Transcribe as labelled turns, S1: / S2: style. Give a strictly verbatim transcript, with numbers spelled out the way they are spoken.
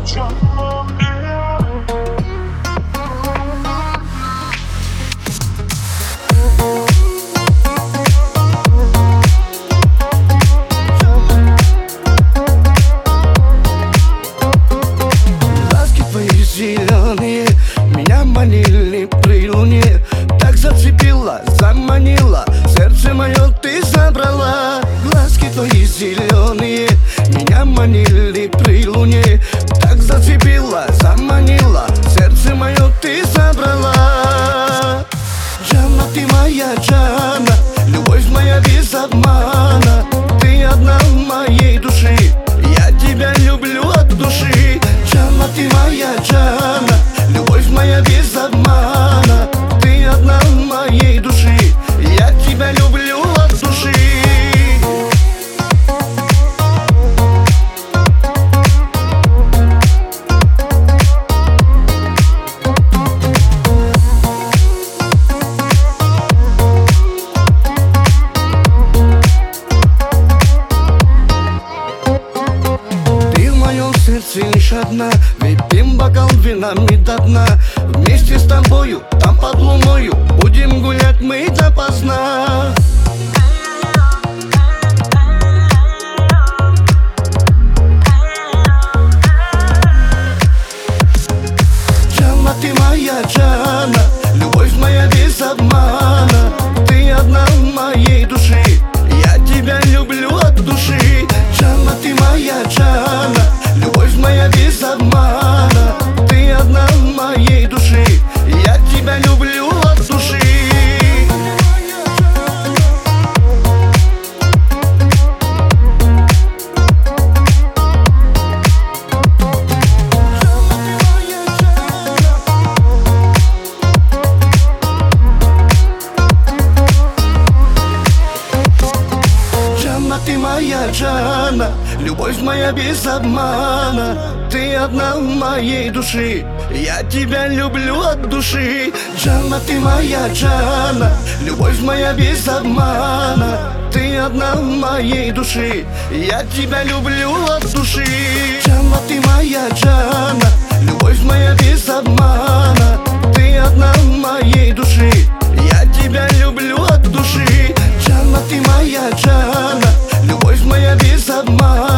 S1: Зеленые меня манили при луне, так зацепила, заманила, сердце мое ты забрала. Глазки твои зеленые меня манили при луне, так зацепила, заманила, сердце мое ты забрала. Джана, ты моя Джана, любовь моя без обмана, ты одна в моей душе, я тебя люблю от души. Джана, ты моя Джана, любовь моя без обмана, ты одна в моей душе, я тебя люблю от души. Сердце лишь одна, выпьем бокал винами до дна. Вместе с тобою, там под луною, будем гулять мы допоздна. Джана, ты моя Джана, любовь моя без обмана, ты одна в моей душе, я тебя люблю от души. Джана, ты моя Джана, любовь моя без обмана, ты одна в моей душе, я тебя люблю от души. Джана, ты моя Джана, любовь моя без обмана, ты одна в моей душе, я тебя люблю от души. Джана, ты моя Джана, любовь моя без обмана, ты одна в моей душе, я тебя люблю от души. Джана, ты моя Джана, любовь моя без обмана, ты одна в моей душе, я тебя люблю от души. Джана, ты моя Джана, любовь моя без обмана.